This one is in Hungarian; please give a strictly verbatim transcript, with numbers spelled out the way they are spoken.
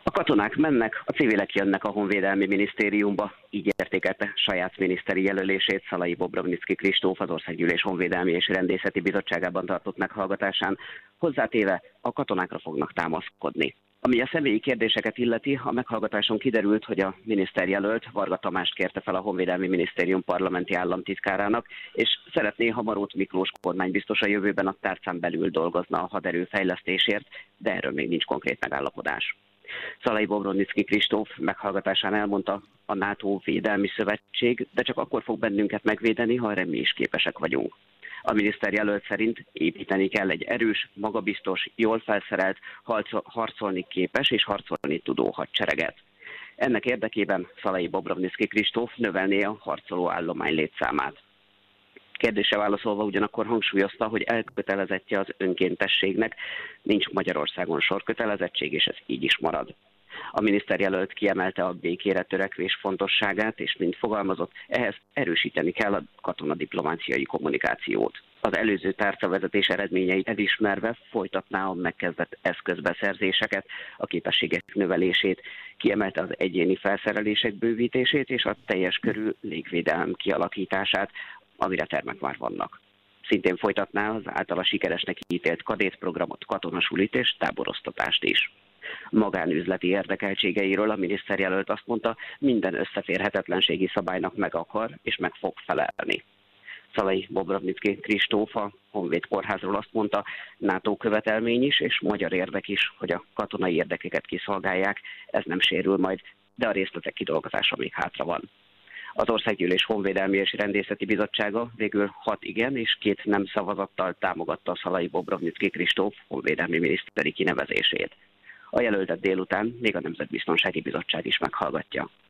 A katonák mennek, a civilek jönnek a Honvédelmi Minisztériumba, így értékelte saját miniszteri jelölését Szalai Bobrovnicki Kristóf az Országgyűlés Honvédelmi és Rendészeti Bizottságában tartott meghallgatásán, hozzátéve, a katonákra fognak támaszkodni. Ami a személyi kérdéseket illeti, a meghallgatáson kiderült, hogy a miniszterjelölt Varga Tamást kérte fel a Honvédelmi Minisztérium parlamenti államtitkárának, és szeretné, ha Marót Miklós kormánybiztos a jövőben a tárcán belül dolgozna a haderő fejlesztésért, de erről még nincs konkrét megállapodás. Szalai Bobrovnicki Kristóf meghallgatásán elmondta, a NATO védelmi szövetség, de csak akkor fog bennünket megvédeni, ha erre mi is képesek vagyunk. A miniszterjelölt szerint építeni kell egy erős, magabiztos, jól felszerelt, harcolni képes és harcolni tudó hadsereget. Ennek érdekében Szalai Bobrovnicki Kristóf növelné a harcoló állomány létszámát. Kérdésre válaszolva ugyanakkor hangsúlyozta, hogy elkötelezettje az önkéntességnek, nincs Magyarországon sorkötelezettség, és ez így is marad. A miniszterjelölt kiemelte a békére törekvés fontosságát, és mint fogalmazott, ehhez erősíteni kell a katonadiplomáciai kommunikációt. Az előző tárcavezetés eredményeit elismerve folytatná a megkezdett eszközbeszerzéseket, a képességek növelését, kiemelte az egyéni felszerelések bővítését és a teljes körű légvédelem kialakítását, amire termek már vannak. Szintén folytatná az általa sikeresnek ítélt kadétprogramot, katonasulit és táborosztatást is. Magánüzleti érdekeltségeiről a miniszterjelölt azt mondta, minden összeférhetetlenségi szabálynak meg akar és meg fog felelni. Szalai Bobrovnicki Kristóf a Honvéd Kórházról azt mondta, NATO követelmény is és magyar érdek is, hogy a katonai érdekeket kiszolgálják, ez nem sérül majd, de a részletek kidolgozása még hátra van. Az Országgyűlés Honvédelmi és Rendészeti Bizottsága végül hat igen és két nem szavazattal támogatta Szalai Bobrovnicki Kristóf honvédelmi miniszteri kinevezését. A jelöltet délután még a Nemzetbiztonsági Bizottság is meghallgatja.